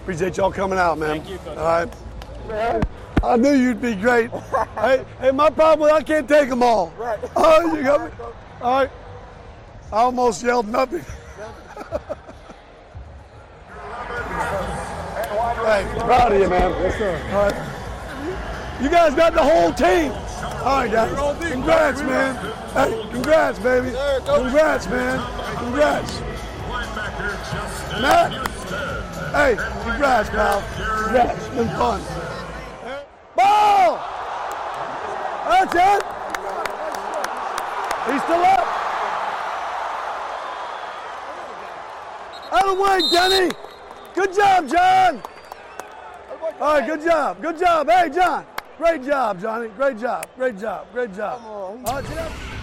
Appreciate y'all coming out, man. Thank you, Coach. All right. I knew you'd be great. hey, my problem is I can't take them all. Right. Oh, you got me? All right. I almost yelled nothing. Hey, proud of you, man. Yes, sir. All right. You guys got the whole team. All right, guys. Congrats, man. Hey, congrats, baby. Congrats, man. Congrats. Matt. Hey, congrats, pal. Congrats. It's been fun. Ball! That's it. He's still up. Out of the way, Denny. Good job, John. All right, good job. Good job. Hey, John. Great job, Johnny. Great job. Great job. Great job. All right,